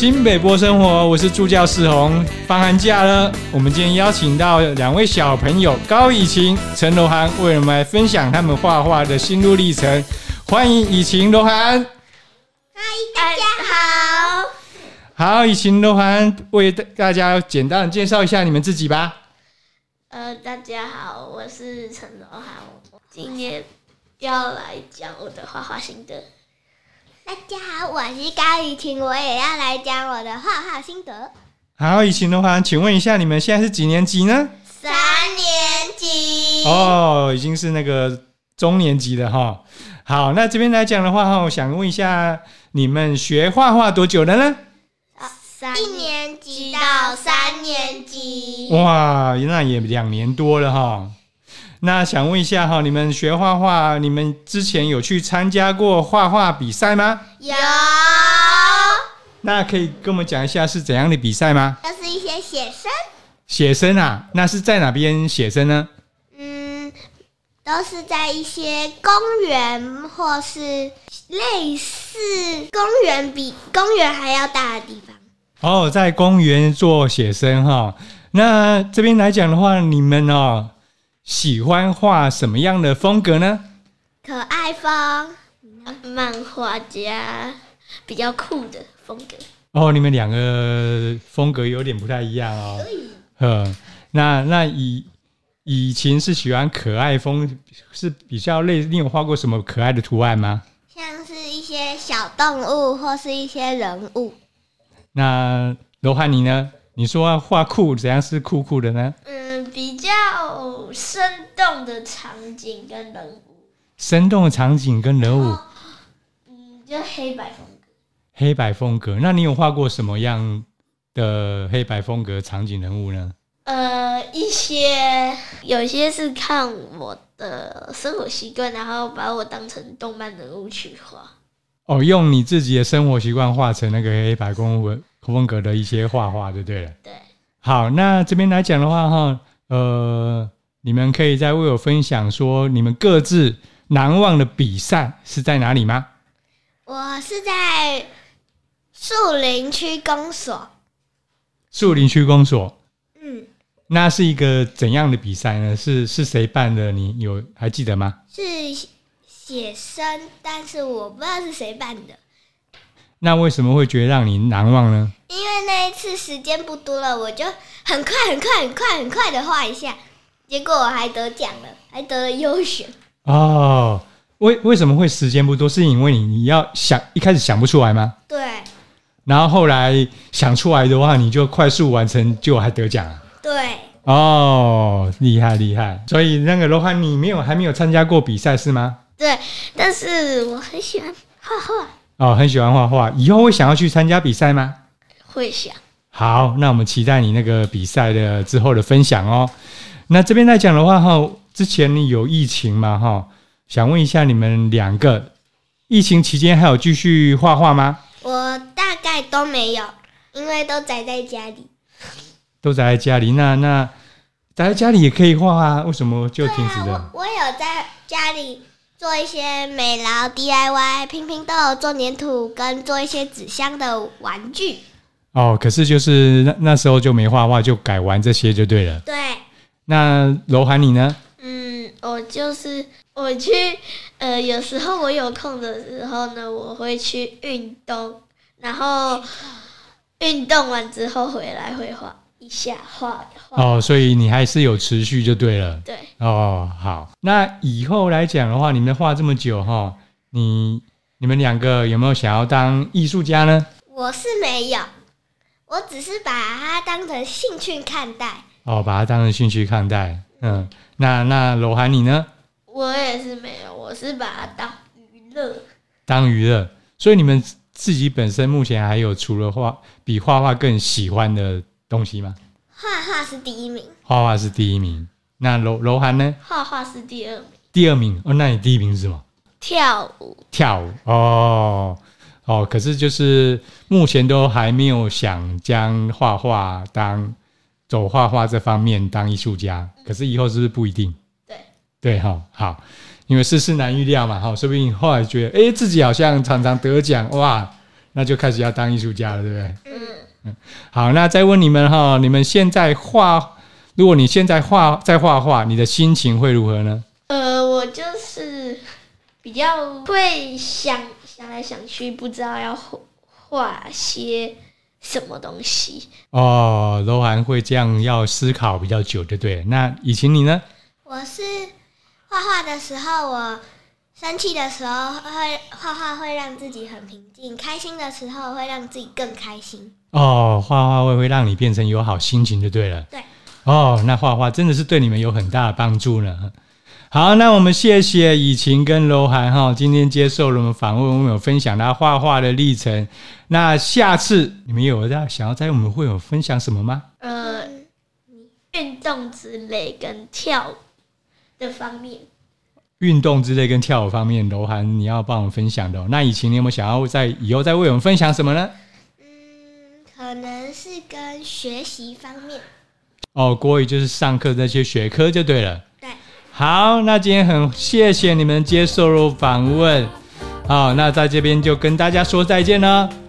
新北波生活，我是助教世宏。放寒假了，我们今天邀请到两位小朋友高以晴、陈柔涵，为我们来分享他们画画的心路历程。欢迎以晴、柔涵。 嗨，大家好。 好，以晴、柔涵为大家简单的介绍一下你们自己吧。 大家好，我是陈柔涵，今天要来讲我的画画心得。大家好，我是高以晴，我也要来讲我的画画心得。 好，以晴、柔涵，请问一下，你们现在是几年级呢 ？3年级。 哦，已经是那个中年级了哈。好，那这边来讲的话，我想问一下，你们学画画多久了呢 ？1年级到3年级。 哇，那也2年多了哈。那想问一下哈，你们学画画，你们之前有去参加过画画比赛吗？ 有。 那可以跟我们讲一下是怎样的比赛吗？ 就是一些写生。 写生啊？那是在哪边写生呢？ 都是在一些公园或是类似公园比公园还要大的地方。 哦，在公园做写生哈。那这边来讲的话，你们喜欢画什么样的风格呢？ 可爱风，漫画家，比较酷的风格。 哦，你们两个风格有点不太一样哦。那以晴是喜欢可爱风，是比较类似。你有画过什么可爱的图案吗？ 像是一些小动物或是一些人物。 那柔涵你呢？你说要画酷，怎样是酷酷的呢？ 比较生动的场景跟人物。 生动的场景跟人物， 就黑白风格。 黑白风格，那你有画过什么样的黑白风格场景人物呢？ 有些是看我的生活习惯，然后把我当成动漫人物去画。 哦，用你自己的生活习惯画成那个黑白风格的一些画画，就对了。 对。 好，那这边来讲的话哈，你们可以再为我分享说你们各自难忘的比赛是在哪里吗？ 我是在树林区公所。 树林区公所。那是一个怎样的比赛呢？是谁办的？你还记得吗？ 是写生，但是我不知道是谁办的。 那为什么会觉得让你难忘呢？ 因为那一次时间不多了，我就很快的画一下，结果我还得奖了，还得了优选。 哦，为什么会时间不多？是因为你一开始想不出来吗？ 对。 然后后来想出来的话，你就快速完成，就还得奖啊。 对。 哦，厉害！所以那个柔涵，你还没有参加过比赛是吗？ 对，但是我很喜欢画画。 哦，很喜欢画画，以后会想要去参加比赛吗？ 会想。 好，那我们期待你那个比赛的之后的分享哦。那这边来讲的话之前有疫情嘛想问一下你们两个，疫情期间还有继续画画吗？ 我大概都没有，因为都宅在家里。 都宅在家里，那宅在家里也可以画啊，为什么就停止了？ 我有在家里做一些美劳 DIY， 拼拼豆、做粘土跟做一些纸箱的玩具。 哦，可是就是那时候就没画画，就改玩这些就对了。 对。 那柔涵你呢？ 我去有时候我有空的时候呢，我会去运动，然后运动完之后回来会画一下画。 哦，所以你还是有持续就对了。 对。 哦，好。那以后来讲的话，你们画这么久你们两个有没有想要当艺术家呢？ 我是没有，我只是把它当成兴趣看待。 哦，把它当成兴趣看待。那柔涵你呢？ 我也是没有，我是把它当娱乐。 当娱乐，所以你们自己本身目前还有除了比画画更喜欢的东西吗？ 画画是第一名。 画画是第一名。那柔涵呢？ 画画是第二名。 第二名哦，那你第一名是什么？ 跳舞。 哦，可是就是目前都还没有想将画画走画画这方面当艺术家，可是以后是不是不一定？对，好，因为世事难预料嘛，说不定后来觉得自己好像常常得奖，哇， 那就开始要当艺术家了，对不对？好，那再问你们哈，你们现在如果你现在在画画，你的心情会如何呢？ 我就是比较会想来想去，不知道要画些什么东西。 哦，柔涵会这样要思考比较久，就对了。那以晴你呢？ 我是画画的时候，我生气的时候画画会让自己很平静，开心的时候会让自己更开心。 哦，画画会让你变成有好心情就对了。 对。 哦，那画画真的是对你们有很大的帮助呢。好，那我们谢谢以晴跟柔涵哈，今天接受了我们访问，我们有分享他画画的历程。那下次你们有想要在我们会有分享什么吗？ 运动之类跟跳舞的方面。 运动之类跟跳舞方面，柔涵你要帮我们分享的哦。那以晴你有没有想要以后再为我们分享什么呢？ 可能是跟学习方面。 哦，国语就是上课这些学科就对了。 对。 好，那今天很谢谢你们接受了访问。好，那在这边就跟大家说再见了。